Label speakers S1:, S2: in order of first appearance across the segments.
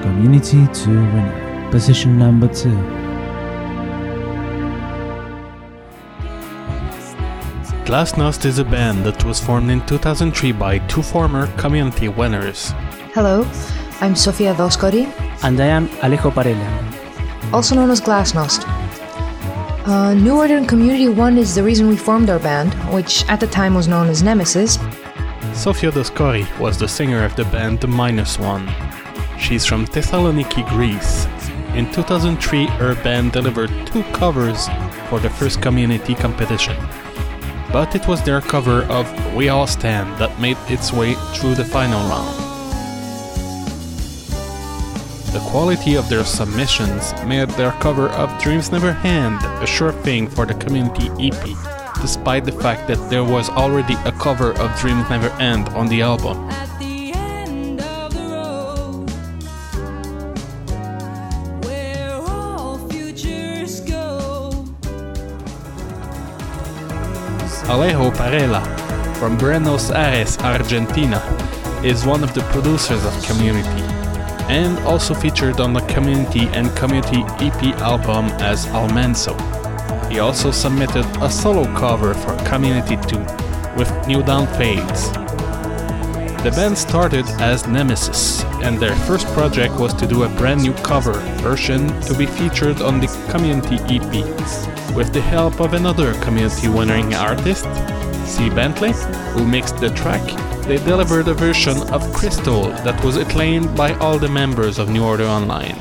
S1: Community 2 winner, position number 2.
S2: Glasnost is a band that was formed in 2003 by two former Community winners.
S3: Hello, I'm Sofia Voskori.
S4: And I am Alejo Parella.
S3: Also known as Glasnost. New Order and Community 1 is the reason we formed our band, which at the time was known as Nemesis.
S2: Sofia Voskori was the singer of the band The Minus One. She's from Thessaloniki, Greece. In 2003, her band delivered 2 covers for the first Community competition. But it was their cover of We All Stand that made its way through the final round. The quality of their submissions made their cover of Dreams Never End a sure thing for the Community EP, despite the fact that there was already a cover of Dreams Never End on the album. Alejo Parella, from Buenos Aires, Argentina, is one of the producers of Community, and also featured on the Community and Community EP album as Almanso. He also submitted a solo cover for Community 2 with New Down Fades. The band started as Nemesis, and their first project was to do a brand new cover version to be featured on the Community EP. With the help of another Community winning artist, C. Bentley, who mixed the track, they delivered a version of Crystal that was acclaimed by all the members of New Order Online.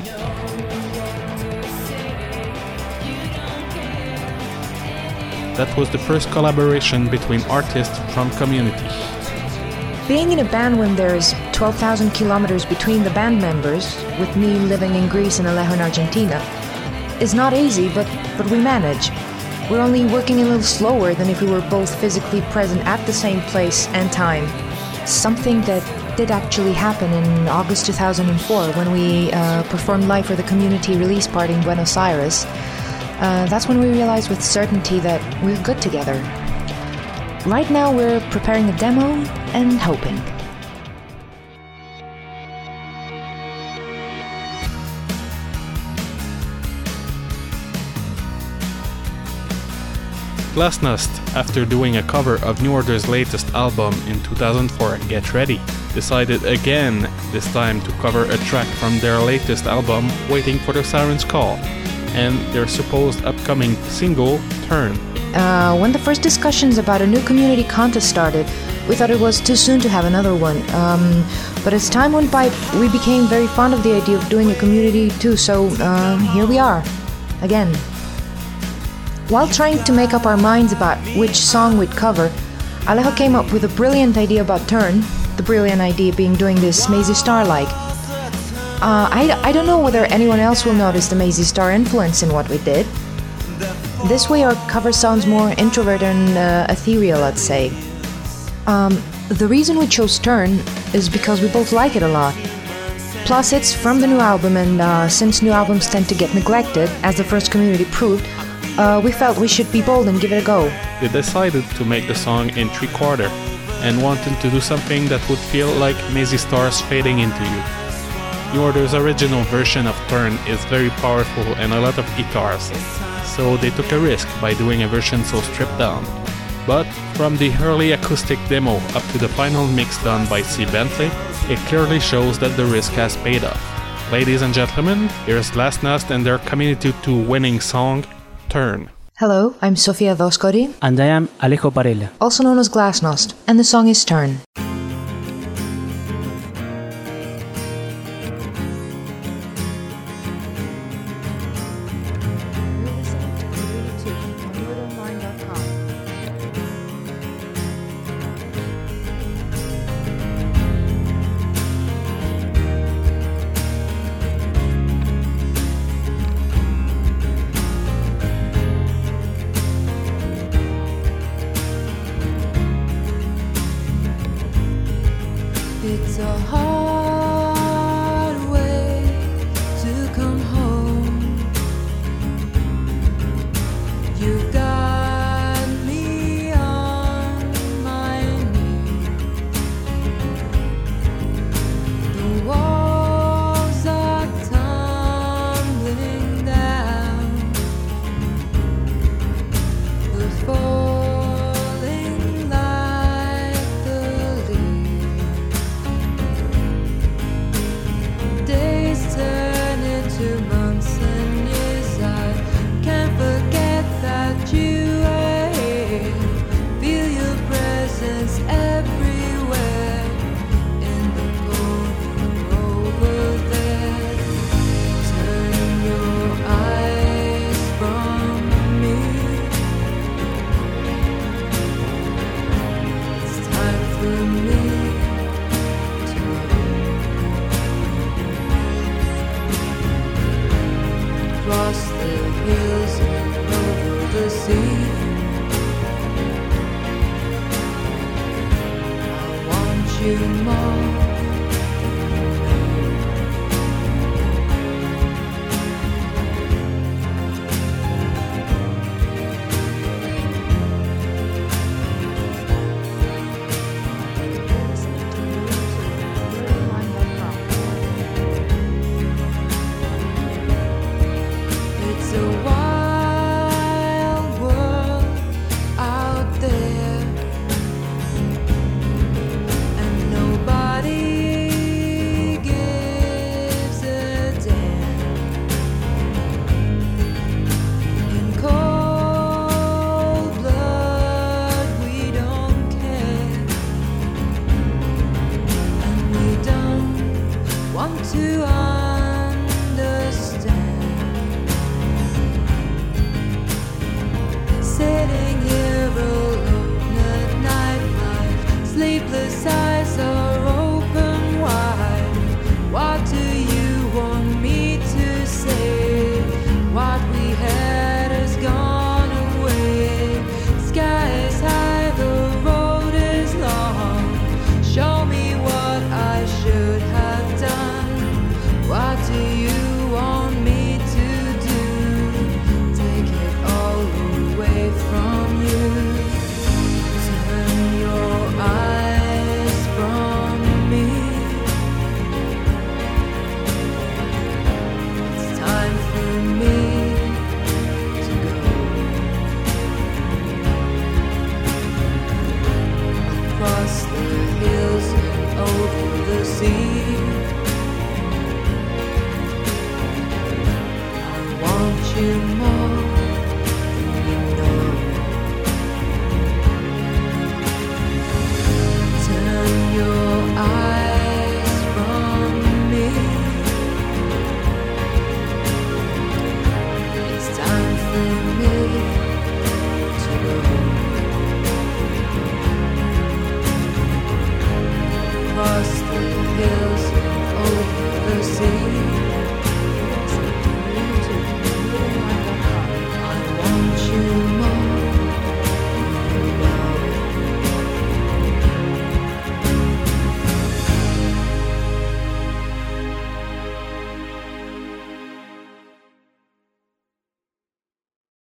S2: That was the first collaboration between artists from Community.
S3: Being in a band when there's 12,000 kilometers between the band members, with me living in Greece and Alejo in Argentina, is not easy, but we manage. We're only working a little slower than if we were both physically present at the same place and time. Something that did actually happen in August 2004 when we performed live for the Community release party in Buenos Aires. That's when we realized with certainty that we're good together. Right now we're preparing a demo and hoping.
S2: Glasnost, after doing a cover of New Order's latest album in 2004, Get Ready, decided again, this time to cover a track from their latest album, Waiting for the Siren's Call, and their supposed upcoming single, Turn.
S3: When the first discussions about a new community contest started, we thought it was too soon to have another one. But as time went by, we became very fond of the idea of doing a community too, so here we are, again. While trying to make up our minds about which song we'd cover, Alejo came up with a brilliant idea about Turn, the brilliant idea being doing this Mazzy Star-like. I don't know whether anyone else will notice the Mazzy Star influence in what we did. This way our cover sounds more introverted and ethereal, I'd say. The reason we chose Turn is because we both like it a lot. Plus it's from the new album, and since new albums tend to get neglected, as the first Community proved, we felt we should be bold and give it a go.
S2: They decided to make the song in 3/4 and wanted to do something that would feel like Mazzy Star's Fading Into You. New Order's original version of Turn is very powerful and a lot of guitars, so they took a risk by doing a version so stripped down. But from the early acoustic demo up to the final mix done by C. Bentley, it clearly shows that the risk has paid off. Ladies and gentlemen, here's Glasnost and their Community 2 winning song, Turn.
S3: Hello, I'm Sofia Voskori.
S4: And I am Alejo Parella.
S3: Also known as Glasnost, and the song is Turn.
S5: It's a hard way to come home. You've got me on my knees. The walls are to